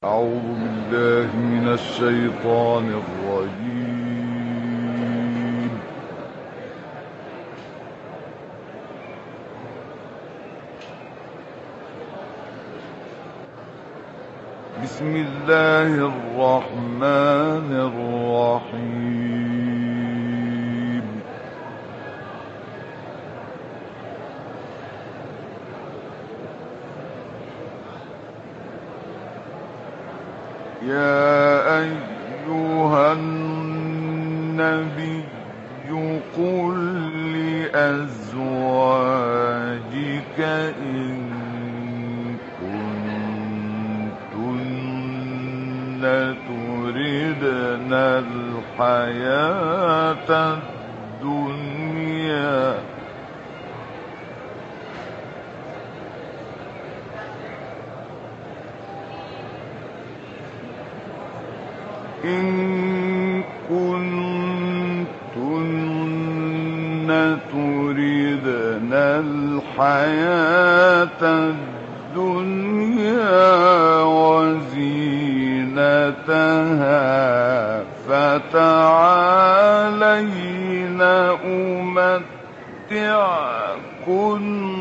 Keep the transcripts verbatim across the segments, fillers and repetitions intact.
أعوذ بالله من الشيطان الرجيم. بسم الله الرحمن الرحيم. يا أيها النبي قل لأزواجك إن كنتن تردن الحياة الدنيا إن كنتن تردن الحياة الدنيا وزينتها فتعالين أمتعكن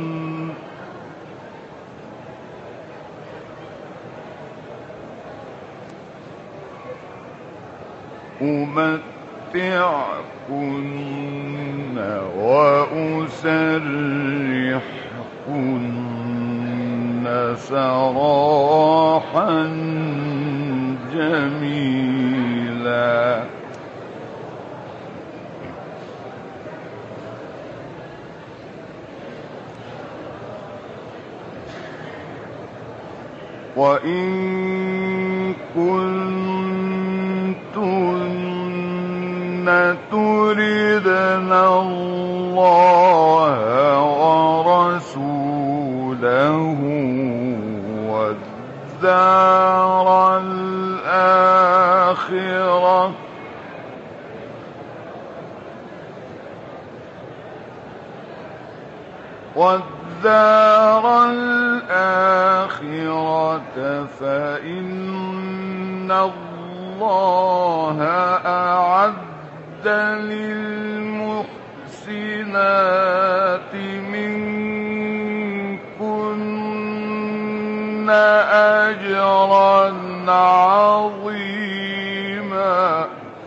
أمتعكن وأسرحكن سراحا جميلا. وإن كنتن تردن الله ورسوله والدار الآخرة والدار الآخرة فإن الله أعد للمحسنات منكن أجرا عظيما.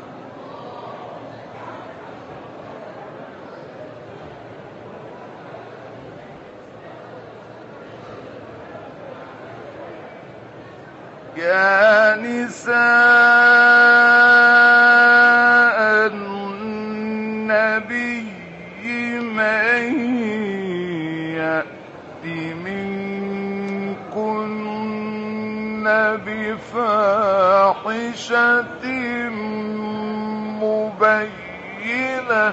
يا نساء النبي من يأت منكن بفاحشة مبينة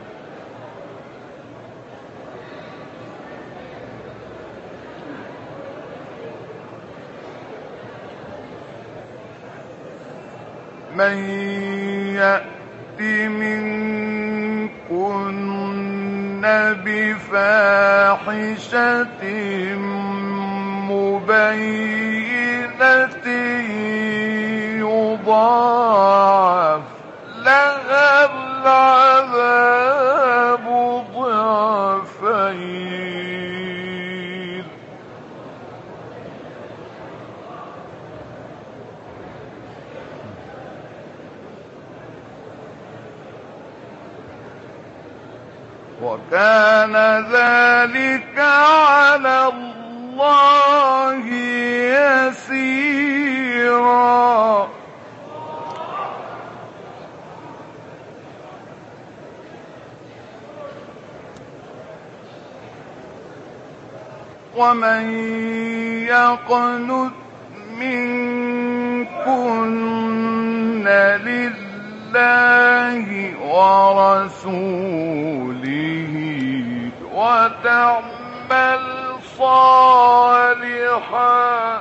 من يأت منكن بفاحشة مبينة يضاعف لها العذاب ضعفين وكان ذلك على الله يسيرا. ومن يقنت منكن لله ورسوله وتعمل صالحا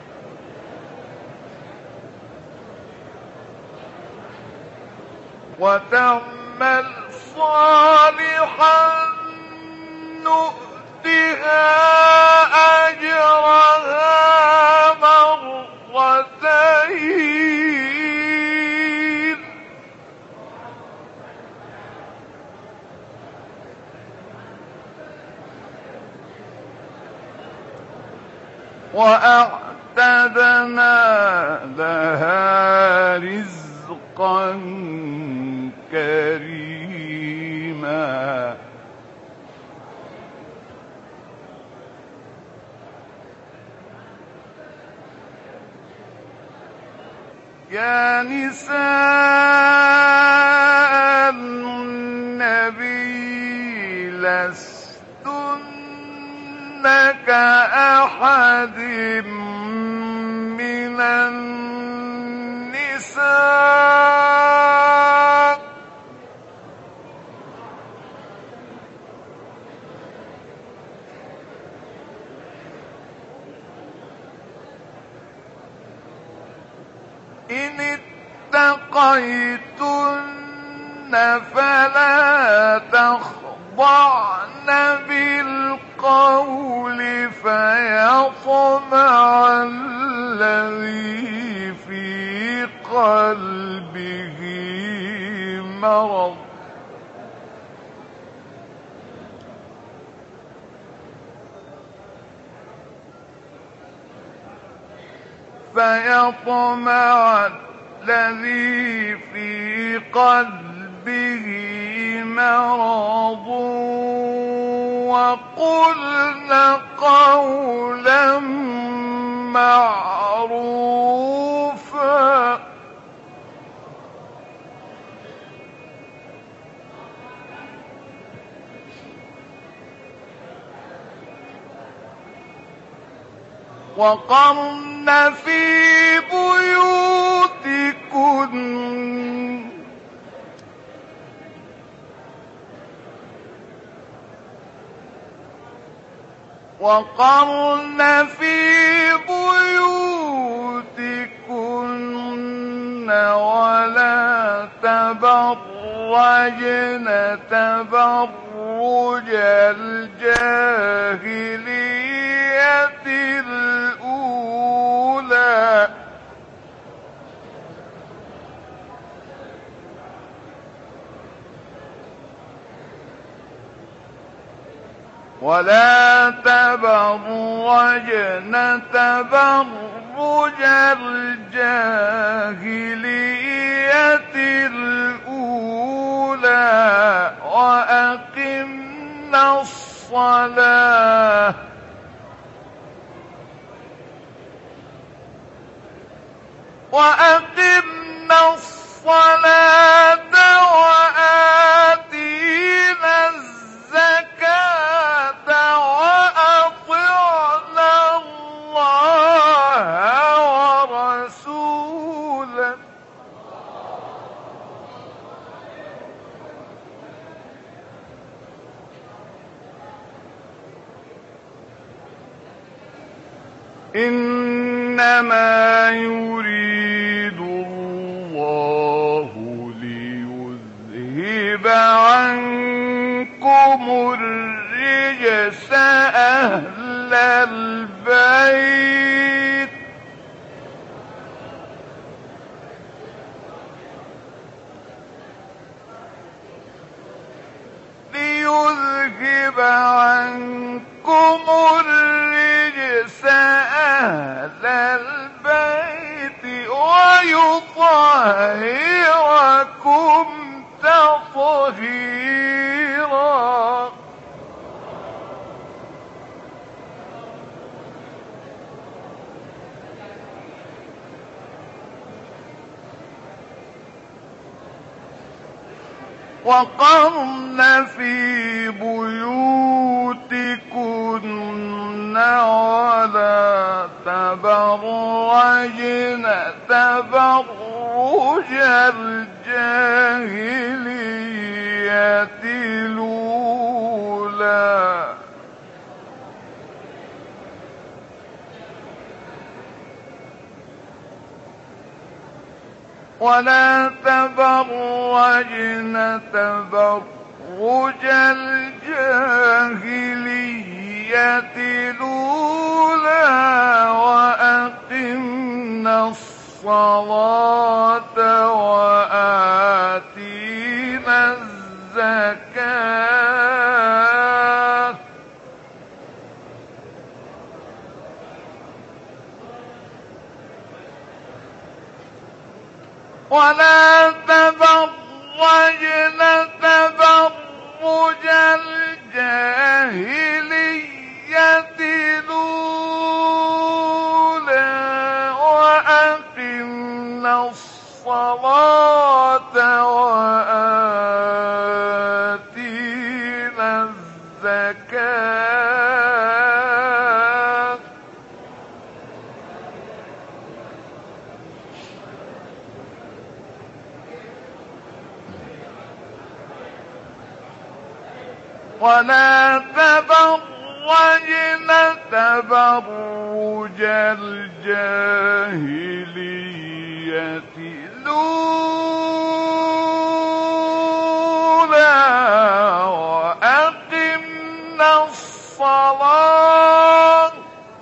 وتعمل صالحا نؤتها أجرها مرتين الشفتين وأعتدنا لها رزقا كريما يا نساء النبي لستن كأحد من النساء إن اتقيتن فلا تخضعن بالقول فيطمع الذي في قلبه مرض فيطمع الذي في قلبه مرض وقلن قولا معروفا وقرن في بيوتكن وقرن في بيوتكن ولا تبرجن تبرج الجاهلية الأولى ولا تبرجن تبرج الجاهلية الأولى وأقمنا الصلاة وأقمنا الصلاة وآتينا الزكاة وأطعنا الله ورسوله إنما يريد الله ليذهب عنكم الرجس أهل البيت ليذهب عنكم الرجس أهل البيت ويطهركم تطهيرا وقرن في بيوتكن ولا تبرجن تبرج الجاهلية الأولى ولا تبرجن تبرج الجاهلية الأولى وأقمنا الصلاة وآتينا الزكاة ولا تبرجن تبرج الجاهلية الأولى وأقمنا الصلاة وآتينا الزكاة ولا تبرجن تبرج الجاهلية الأولى وأقمنا الصلاة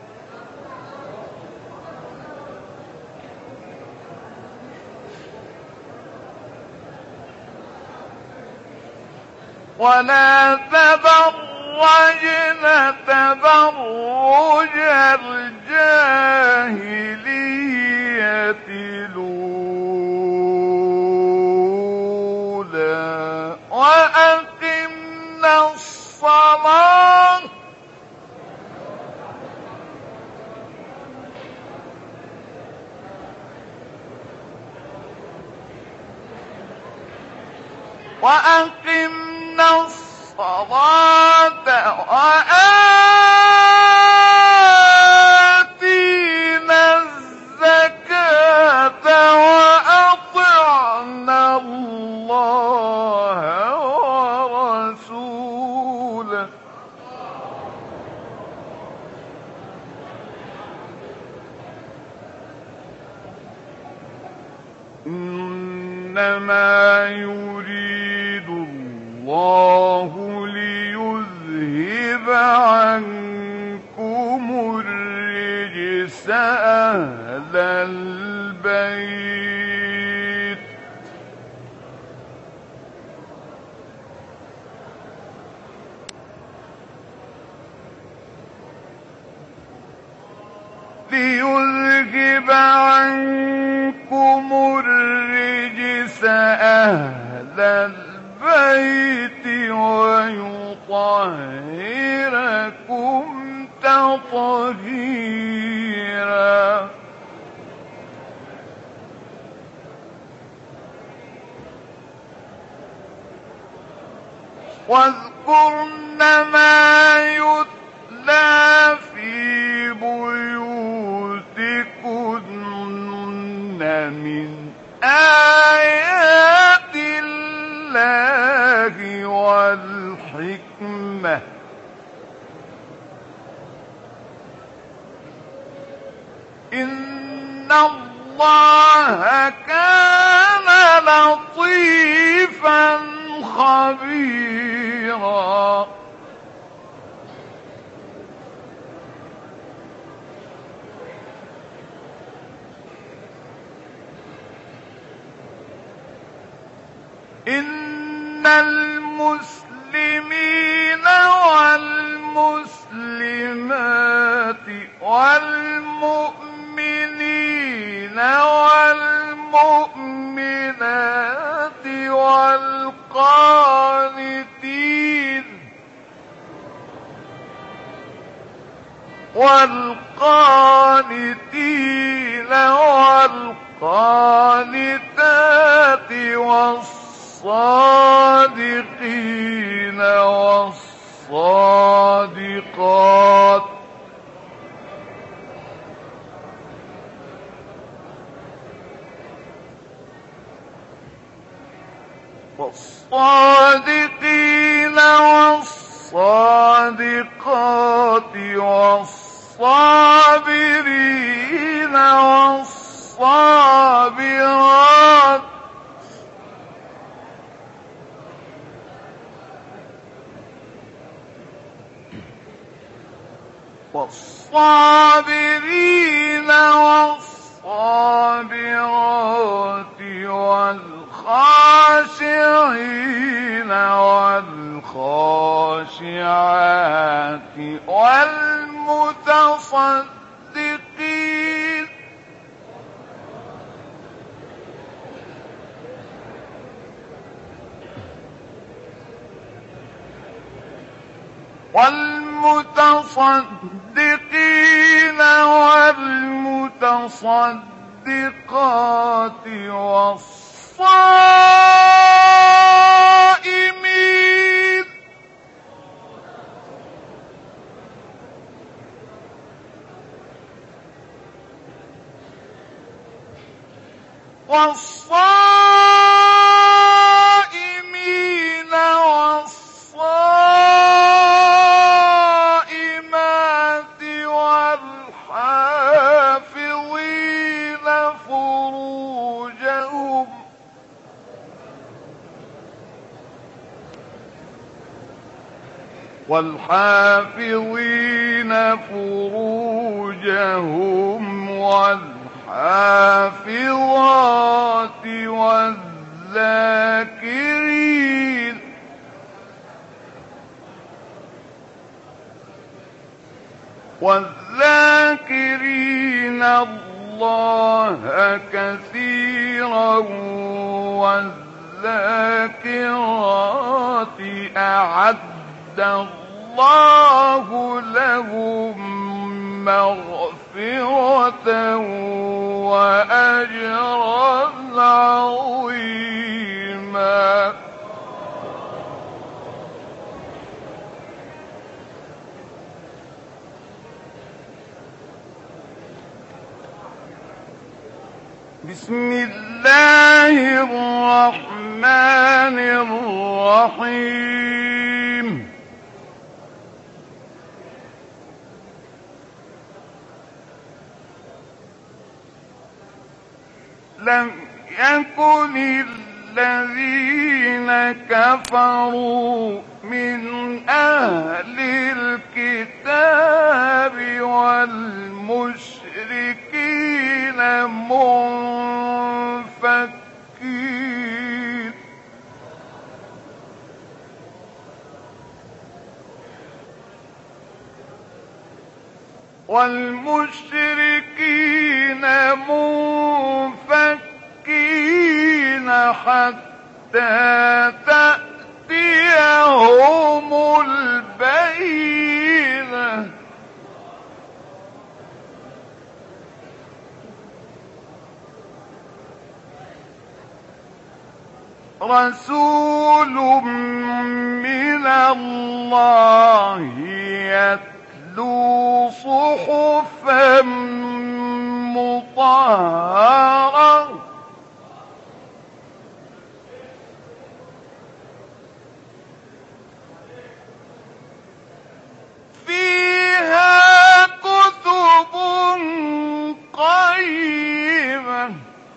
ولا تبرجن تبرج الجاهلية الأولى وأقمنا الصلاة وأقمنا الصلاة وآتينا الزكاة وأطعنا الله ورسوله إنما يريد الله ليذهب عنكم الرجس أهل البيت ليذهب عنكم الرجس أهل البيت ويطهركم تطهيرا واذكرن ما يتلى في بيوتكن من آيات الله والحكمة إن الله كان لطيفا خبيرا إن المسلمين والمسلمات والمؤمنين والمؤمنات والقانتين والقانتين والقانتات والصادقين والصادقات والصادقين والصادقات والصابرين والصابرات والصابرين والصابرات والمتصدقين والمتصدقات والصائمين والصائمين والصائمات والحافظين فروجهم والحافظين فروجهم والحافظات والذاكرين والذاكرين الله كثيرا والذاكرات أعد الله لهم مغفرة وأجرا عظيما. بسم الله الرحمن الرحيم. لم يكن الذين كفروا من أهل الكتاب والمشركين منفكين والمشركين منفكين حتى تأتيهم البينة. رسول من الله يتلو صحفا مطهرة فيها كتب قيمة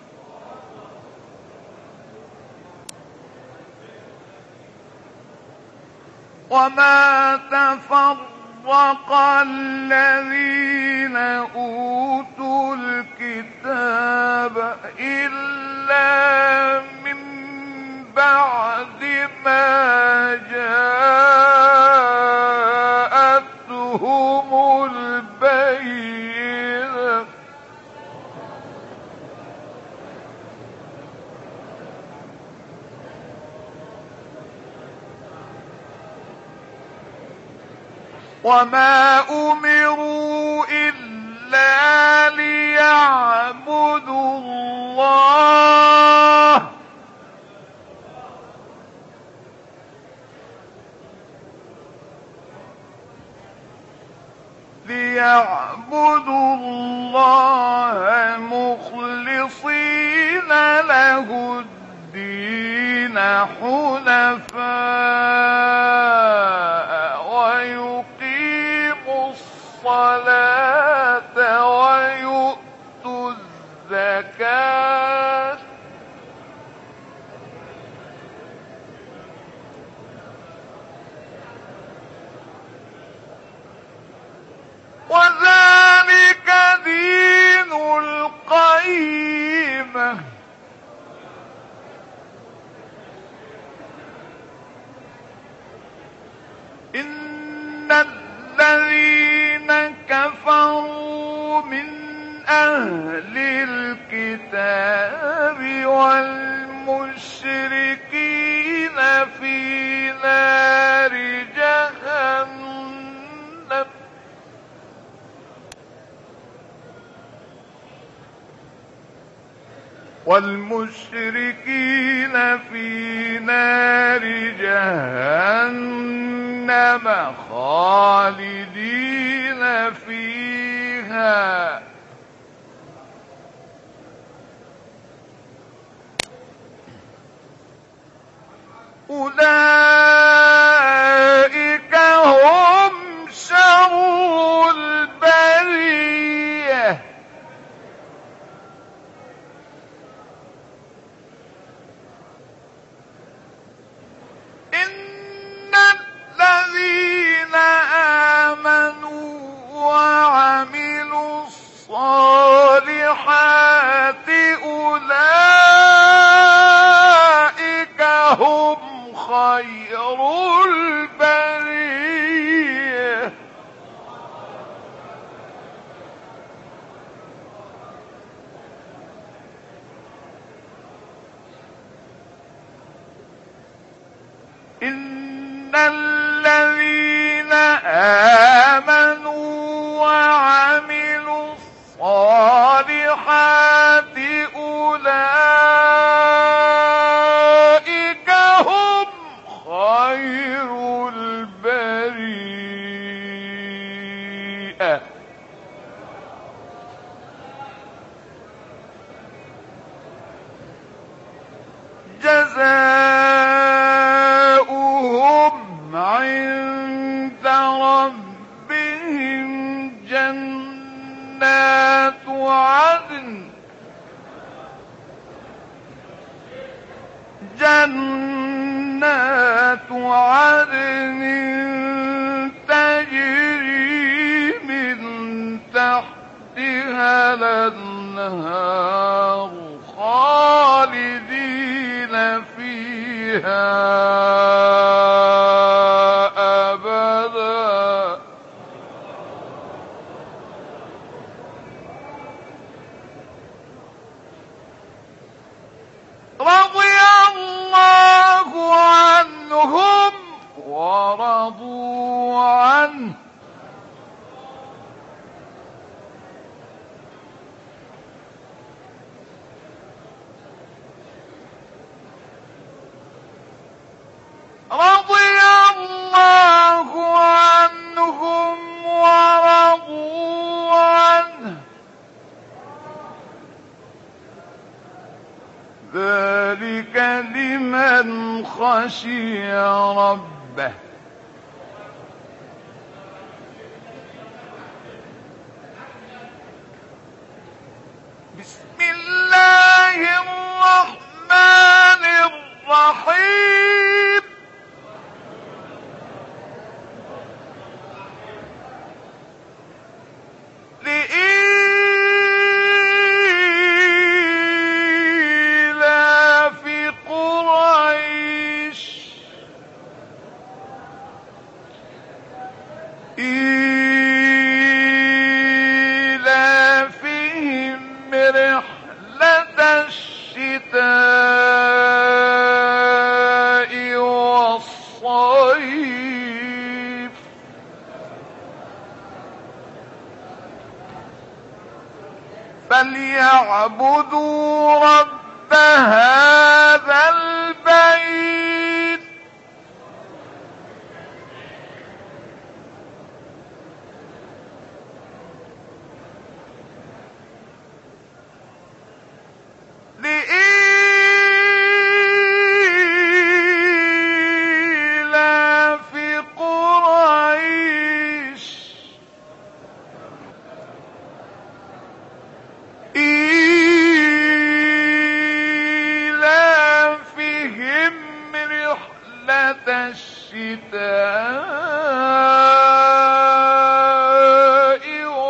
وما تفرق الذين أوتوا الكتاب إلا من بعد ما جاءتهم البينة وما أمروا إلا ليعبدوا الله ليعبدوا الله مخلصين له الدين حنفاء ويقيموا الصلاة ويؤتوا الزكاة وذلك دين القيمة. إن الذين كفروا من أهل الكتاب والمشركين في نار جهنم والمشركين في نار جهنم خالدين فيها أولئك هم شر البرية إن الذين آمنوا وعملوا الصالحات أولئك هم خير البرية إن الذين آمنوا وعملوا الصالحات أولئك هم خير البرية جزاؤهم عند ربهم جنات عدن جنات عدن تجري من تحتها الأنهار خالدين فيها أبدا رضي الله عنهم ورضوا عنه رضي الله عنهم ورضوا عنه ذلك لمن خشي ربه بسم الله الرحمن الرحيم لإيلاف قريش إيلافهم رحلة الشتاء والصيف فليعبدوا رب هذا البيت لإيلاف قريش إيلافهم رحلة الشتاء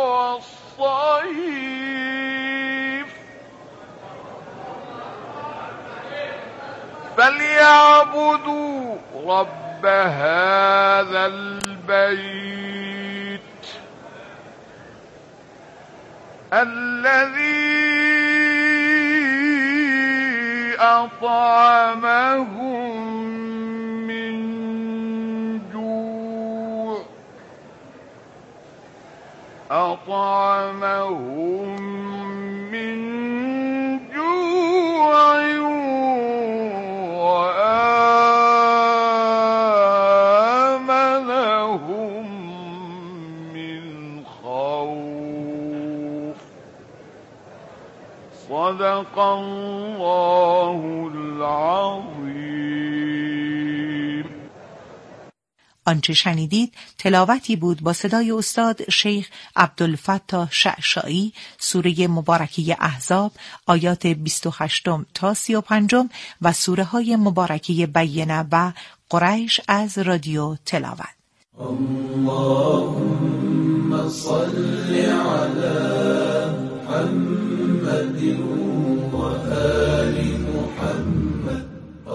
والصيف فليعبدوا رب هذا البيت الذي أطعمهم من جوع أطعمهم من جوع صدق الله العظیم. آنچه شنیدید تلاوتی بود با صدای استاد شیخ عبدالفتاح شعشاعی، سوره مبارکه احزاب آیات بیست و هشت تا سی و پنج و سوره های مبارکه بینه و قریش از رادیو تلاوت. اللهم صل علی محمد و آل محمد.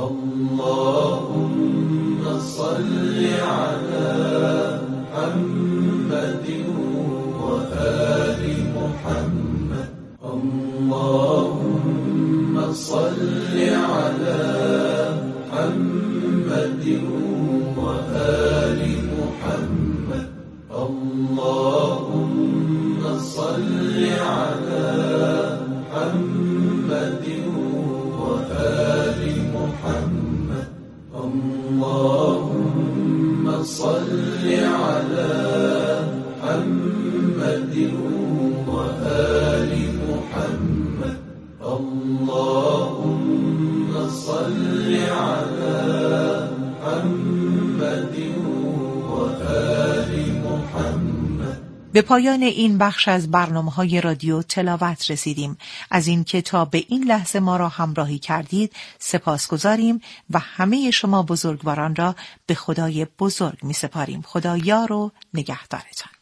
اللهم صل علی محمد و آل محمد. اللهم صل علی محمد و آل محمد. اللهم صل علی محمد و آل محمد. اللهم صل علی محمد و آل محمد. اللهم صل علی محمد و آل محمد. به پایان این بخش از برنامه‌های رادیو تلاوت رسیدیم. از این که تا به این لحظه ما را همراهی کردید سپاسگزاریم و همه شما بزرگواران را به خدای بزرگ می سپاریم. خدا یار و نگهدارتان.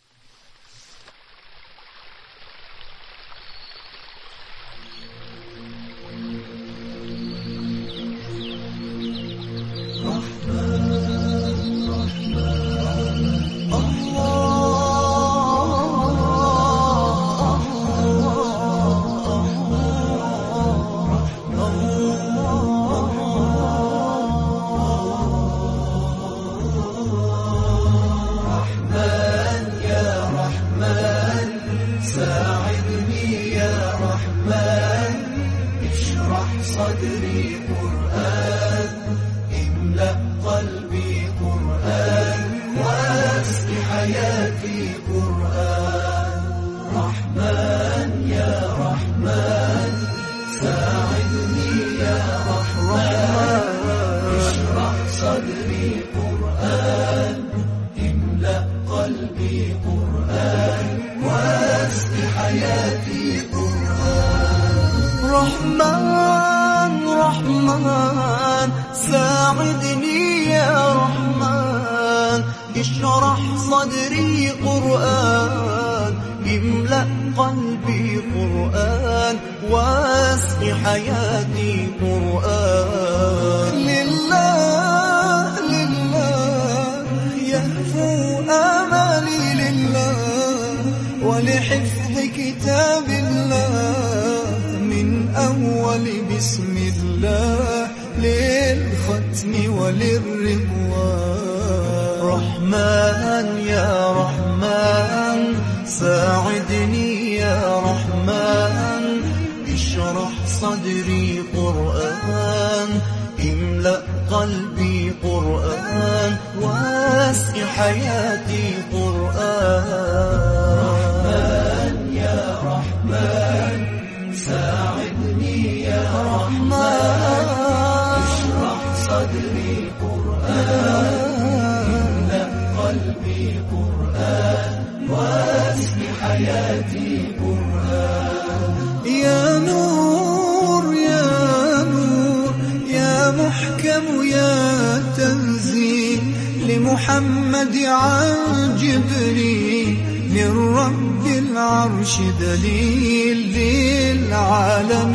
رحمن رحمن ساعدني يا رحمن. اشرح صدري قرآن املأ قلبي قرآن واسق حياتي قرآن. لله لله يهفو آمالي لله ولحفظ كتاب الله من أول بسم الله للختم وللرضوان. رحمن يا رحمن ساعدني يا رحمن. اشرح صدري قرآن املأ قلبي قرآن واسق حياتي قرآن. رحمن يا رحمن ساعدني يا رحمن. اشرح صدري قرآن املأ قلبي قرآن واسق حياتي قرآن. يا نور يا نور يا محكم يا تنزيل لمحمد عن جبريل من رب العرش دليل للعالمين.